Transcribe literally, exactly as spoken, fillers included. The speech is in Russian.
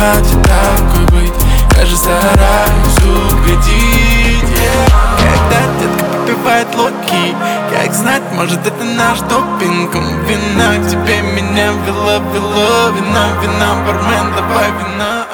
хотел такой быть, я же стараюсь угодить, yeah. Когда детка попивает локи, как знать, может это наш допинг. Вина к тебе меня вело, вело, вина, вина, бармен, давай вина.